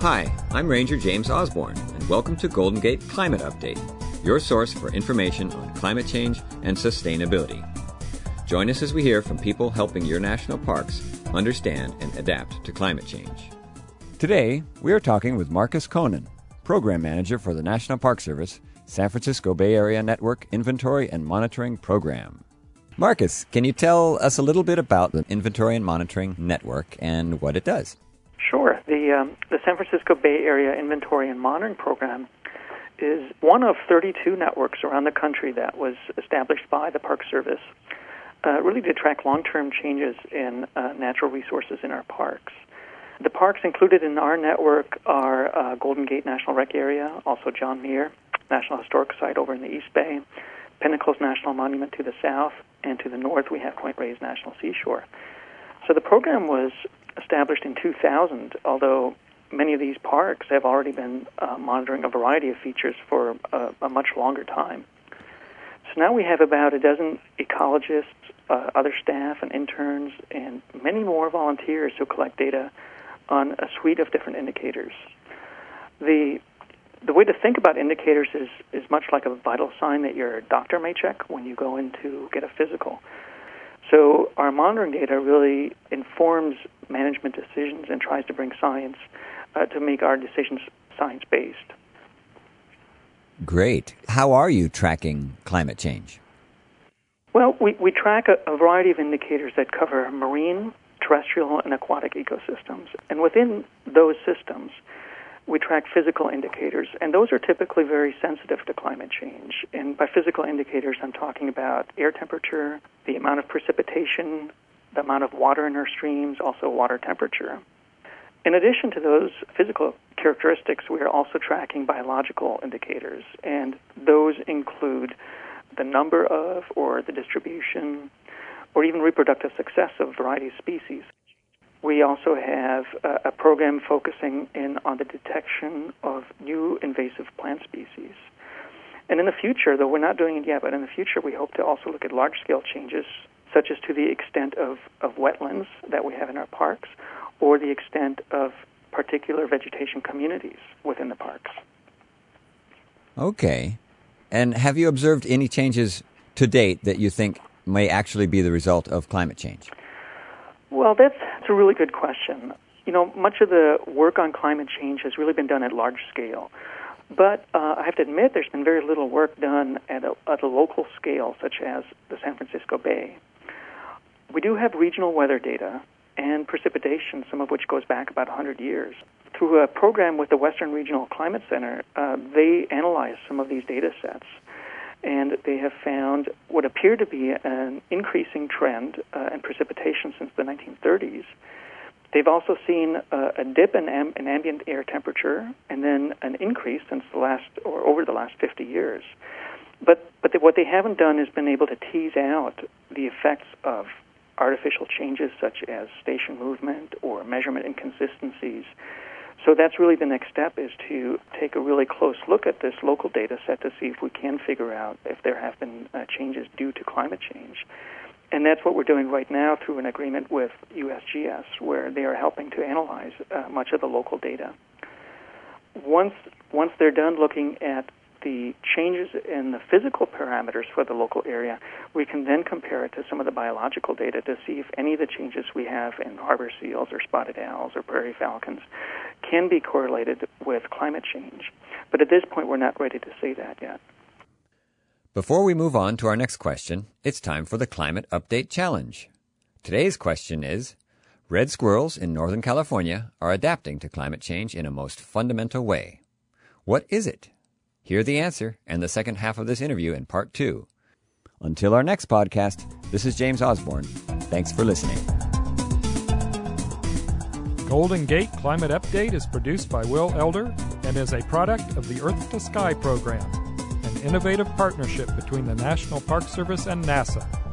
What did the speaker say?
Hi, I'm Ranger James Osborne, and welcome to Golden Gate Climate Update, your source for information on climate change and sustainability. Join us as we hear from people helping your national parks understand and adapt to climate change. Today, we are talking with Marcus Conan, Program Manager for the National Park Service, San Francisco Bay Area Network Inventory and Monitoring Program. Marcus, can you tell us a little bit about the Inventory and Monitoring Network and what it does? Sure. The San Francisco Bay Area Inventory and Monitoring Program is one of 32 networks around the country that was established by the Park Service, really to track long-term changes in natural resources in our parks. The parks included in our network are Golden Gate National Rec Area, also John Muir National Historic Site over in the East Bay, Pinnacles National Monument to the south, and to the north we have Point Reyes National Seashore. So the program was established in 2000, although many of these parks have already been monitoring a variety of features for a much longer time. So now we have about a dozen ecologists, other staff and interns, and many more volunteers who collect data on a suite of different indicators. The way to think about indicators is much like a vital sign that your doctor may check when you go in to get a physical. So our monitoring data really informs management decisions and tries to bring science to make our decisions science-based. Great. How are you tracking climate change? Well, we track a variety of indicators that cover marine, terrestrial, and aquatic ecosystems. And within those systems, we track physical indicators, and those are typically very sensitive to climate change. And by physical indicators, I'm talking about air temperature, the amount of precipitation, the amount of water in our streams, also water temperature. In addition to those physical characteristics, we are also tracking biological indicators, and those include the number of or the distribution or even reproductive success of a variety of species. We also have a program focusing in on the detection of new invasive plant species. And in the future, though we're not doing it yet, but in the future we hope to also look at large-scale changes, such as to the extent of wetlands that we have in our parks, or the extent of particular vegetation communities within the parks. Okay. And have you observed any changes to date that you think may actually be the result of climate change? Well, that's a really good question. You know, much of the work on climate change has really been done at large scale. But I have to admit there's been very little work done at a local scale, such as the San Francisco Bay. We do have regional weather data and precipitation, some of which goes back about 100 years. Through a program with the Western Regional Climate Center, they analyzed some of these data sets, and they have found what appeared to be an increasing trend in precipitation since the 1930s. They've also seen a dip in ambient air temperature, and then an increase since over the last 50 years. But what they haven't done is been able to tease out the effects of artificial changes such as station movement or measurement inconsistencies. So that's really the next step, is to take a really close look at this local data set to see if we can figure out if there have been changes due to climate change. And that's what we're doing right now through an agreement with USGS, where they are helping to analyze much of the local data. Once they're done looking at the changes in the physical parameters for the local area, we can then compare it to some of the biological data to see if any of the changes we have in harbor seals or spotted owls or prairie falcons can be correlated with climate change. But at this point, we're not ready to say that yet. Before we move on to our next question, it's time for the Climate Update Challenge. Today's question is, red squirrels in Northern California are adapting to climate change in a most fundamental way. What is it? Hear the answer and the second half of this interview in part 2. Until our next podcast, this is James Osborne. Thanks for listening. Golden Gate Climate Update is produced by Will Elder and is a product of the Earth to Sky program, an innovative partnership between the National Park Service and NASA.